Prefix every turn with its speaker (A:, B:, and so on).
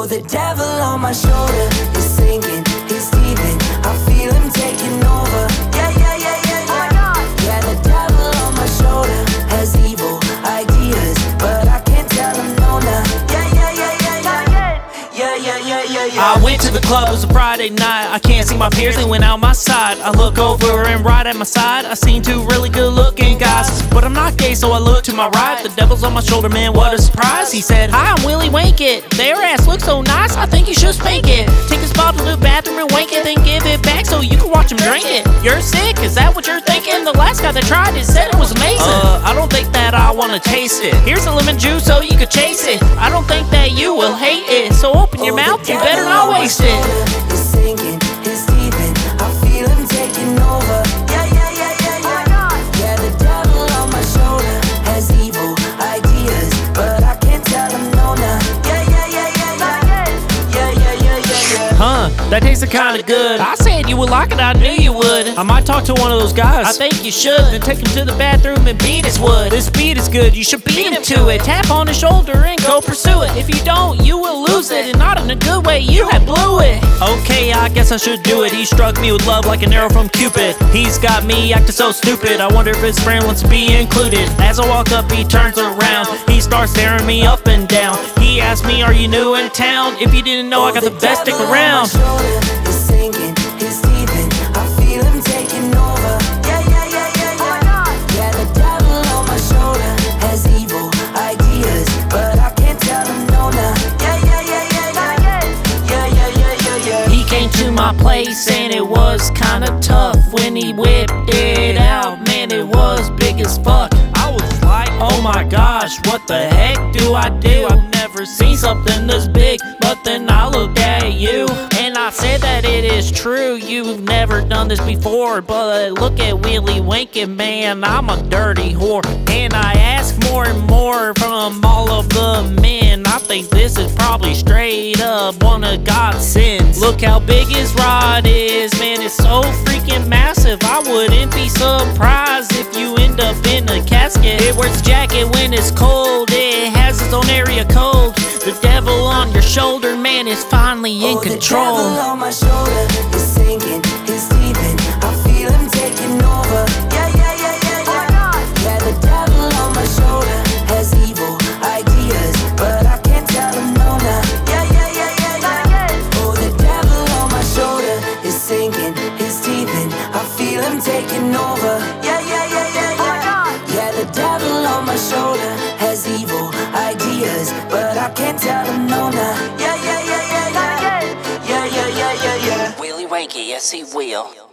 A: Oh, the devil on my shoulder is sinking, he's steaming. I feel him taking over. Yeah, yeah, yeah, yeah, yeah. Yeah, the devil on my shoulder has evil ideas, but I can't tell him no now. Yeah, yeah, yeah, yeah, yeah. Yeah, yeah, yeah, yeah, yeah.
B: I went to the club, it was a Friday night. I can't see my peers, they went out my side. I look over and right at my side, I seen two really good looking guys. But I'm not gay, so I look to my right. The devil's on my shoulder, man, what a surprise. He said, "Hi, I'm Willie Wankett. Their ass looks so nice, I think you should spank it. Take a spot to the bathroom and wank it, then give it back so you can watch him drink it." You're sick, is that what you're thinking? The last guy that tried it said it was amazing. I don't think that I wanna taste it. Here's a lemon juice so you could chase it. I don't think that you will hate it, so open your mouth, you better not waste it.
A: He's singing, he's steaming. I feel him taking over. Yeah, yeah, yeah, yeah, yeah. Yeah, the devil on my shoulder has evil ideas, but I can't tell him no now. Yeah, yeah, yeah, yeah, yeah. Yeah, yeah, yeah, yeah, yeah.
B: Huh, that tasted kinda good. I said you would like it, I knew you would. I might talk to one of those guys. I think you should, then take him to the bathroom and beat his wood. This beat is good, you should beat him to it. Tap on his shoulder and go pursue it. If you don't, you will lose it, and not in a good way, you have blew it. Okay, I guess I should do it. He struck me with love like an arrow from Cupid. He's got me acting so stupid, I wonder if his friend wants to be included. As I walk up, he turns around, he starts staring me up and down. He asked me, "Are you new in town? If you didn't know, I got the best, stick around."
A: He's singing, he's steaming. I feel him taking over. Yeah, yeah, yeah, yeah, yeah. Yeah, the devil on my shoulder has evil ideas, but I can't tell him no now. Yeah, yeah, yeah, yeah, yeah. Yeah, yeah, yeah, yeah, yeah.
B: He came to my place and it was kinda tough. When he whipped it out, man, it was big as fuck. I was like, oh my gosh, what the heck do I do? I've never seen something this big. But then I looked at you and I said that it is true. You've never done this before, but look at Willie Wankett, man, I'm a dirty whore. And I ask more and more from all of the men. I think this is probably straight up one of God's sins. Look how big his rod is, man, it's so freaking massive. I wouldn't be surprised if you end up in a casket. It wears a jacket when it's cold, it has its own area code. The devil on your shoulder, man, is finally in control.
A: The devil on my shoulder is sinking, he's steaming. I feel him taking over. Yeah, yeah, yeah, yeah, yeah. Yeah, the devil on my shoulder has evil ideas, but I can't tell him no now. Yeah, yeah, yeah, yeah, yeah. Oh, the devil on my shoulder is sinking, he's steaming. I feel him taking over. Yeah, yeah, yeah, yeah, yeah. Yeah, the devil on my shoulder has evil ideas, but I can't tell him no now. Yeah, yeah, yeah, yeah, yeah. Yeah, yeah, yeah, yeah, yeah.
B: Willie Wankett, yes he will.